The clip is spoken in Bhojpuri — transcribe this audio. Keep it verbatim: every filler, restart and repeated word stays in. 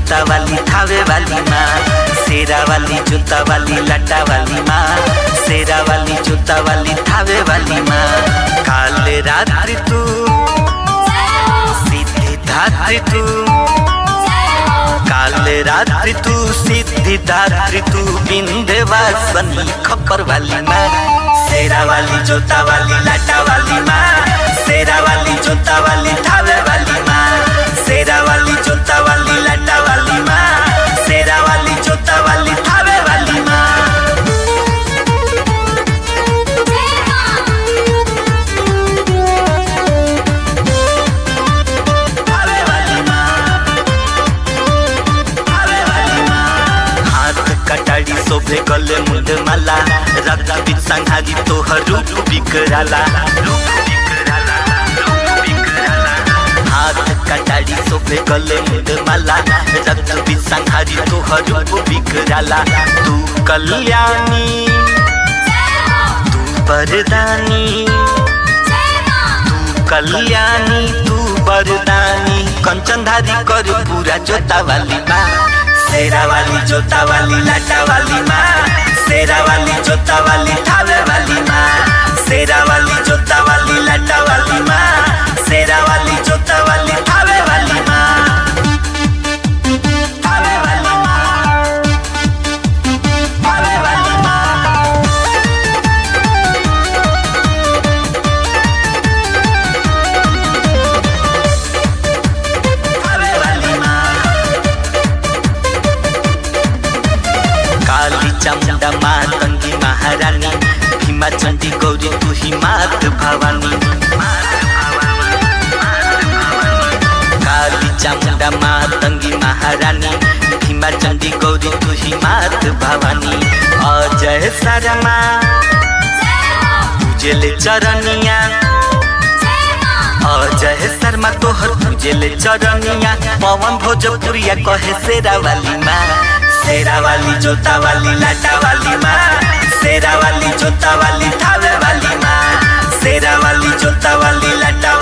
जोता वाली थावे वाली माँ, शेरा वाली जोता वाली लटा वाली माँ, शेरा वाली जोता वाली थावे वाली माँ। काल रात्रि तू सिद्धि धात्री तू, काल रात्रि तू सिद्धि धात्री तू, विंध्यवासिनी खप्पर वाली माँ, शेरा वाली जोता वाली लटा वाली माँ, शेरा वाली जोता वाली थावे वाली माँ, शेरा वाली जोता वाली लटा वाली माँ, शेरा वाली जोता वाली थावे वाली माँ। थावे वाली माँ, थावे वाली माँ। हाथ कटाड़ी शोभे गले मुंड माला, रक्त बीच संहारी तोहर रूप बिकराला, रूप बिकराला, रूप बिकराला। हाथ कटाड़ी शोभे गले मुंड माला, रक्त बीच संहारी तोहर रूप बिकराला। तू कल्याणी तू वरदानी, तू कल्याणी तू वरदानी, कंचनधारी कर पूरा जोता वाली माँ, शेरा वाली जोता वाली लटा वाली माँ, शेरा वाली जोता वाली थावे वाली माँ, शेरा वाली जोता वाली लटा वाली माँ, शेरा वाली जोता वाली थावे वाली माँ, थावे वाली माँ, थावे वाली माँ। थावे वाली माँ। काली चामुंडा मातंगी महारानी, भीमा चंडी गौरी तू ही मात भवानी, काली चामुंडा मातंगी महारानी, भीमा चंडी गौरी तू ही मात भवानी। अजय शर्मा पूजेले चरनिया, अजय शर्मा तोहर पूजेले चरनिया, पवन भोजपुरिया कहे शेरा वाली माँ, शेरा वाली जोता वाली लटा वाली माँ, शेरा वाली जोता वाली थावे वाली माँ, शेरा वाली जोता वाली लटा